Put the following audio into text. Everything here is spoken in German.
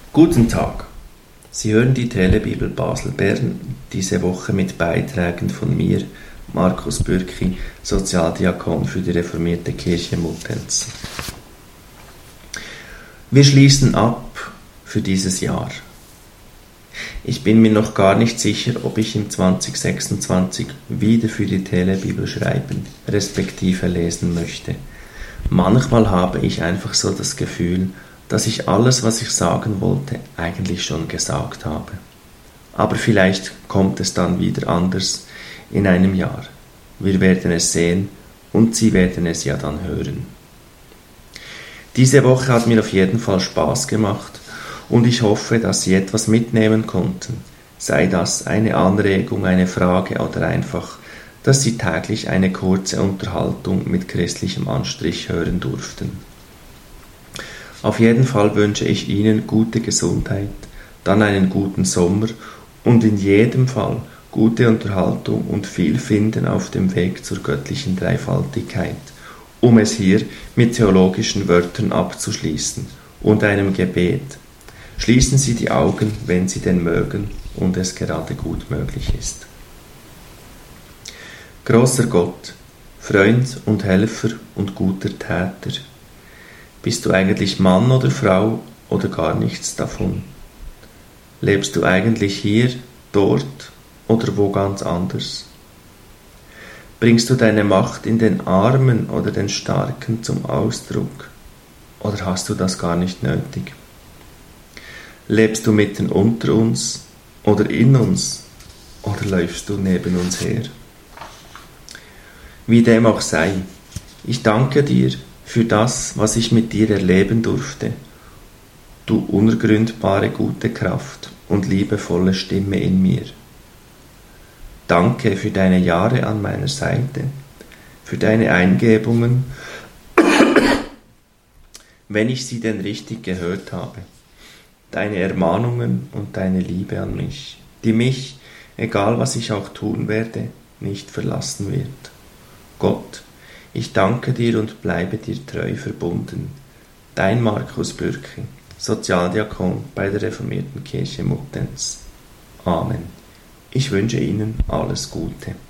Guten Tag. Sie hören die Telebibel Basel-Bern diese Woche mit Beiträgen von mir, Markus Bürki, Sozialdiakon für die reformierte Kirche Muttenz. Wir schließen ab für dieses Jahr. Ich bin mir noch gar nicht sicher, ob ich im 2026 wieder für die Telebibel schreiben, respektive lesen möchte. Manchmal habe ich einfach so das Gefühl, dass ich alles, was ich sagen wollte, eigentlich schon gesagt habe. Aber vielleicht kommt es dann wieder anders in einem Jahr. Wir werden es sehen und Sie werden es ja dann hören. Diese Woche hat mir auf jeden Fall Spaß gemacht und ich hoffe, dass Sie etwas mitnehmen konnten. Sei das eine Anregung, eine Frage oder einfach, dass Sie täglich eine kurze Unterhaltung mit christlichem Anstrich hören durften. Auf jeden Fall wünsche ich Ihnen gute Gesundheit, dann einen guten Sommer und in jedem Fall gute Unterhaltung und viel Finden auf dem Weg zur göttlichen Dreifaltigkeit, um es hier mit theologischen Wörtern abzuschließen und einem Gebet. Schließen Sie die Augen, wenn Sie denn mögen und es gerade gut möglich ist. Großer Gott, Freund und Helfer und guter Täter, bist du eigentlich Mann oder Frau oder gar nichts davon? Lebst du eigentlich hier, dort oder wo ganz anders? Bringst du deine Macht in den Armen oder den Starken zum Ausdruck? Oder hast du das gar nicht nötig? Lebst du mitten unter uns oder in uns? Oder läufst du neben uns her? Wie dem auch sei, ich danke dir für das, was ich mit dir erleben durfte, du unergründbare gute Kraft und liebevolle Stimme in mir. Danke für deine Jahre an meiner Seite, für deine Eingebungen, wenn ich sie denn richtig gehört habe, deine Ermahnungen und deine Liebe an mich, die mich, egal was ich auch tun werde, nicht verlassen wird. Gott, ich danke dir und bleibe dir treu verbunden. Dein Markus Bürki, Sozialdiakon bei der reformierten Kirche Muttenz. Amen. Ich wünsche Ihnen alles Gute.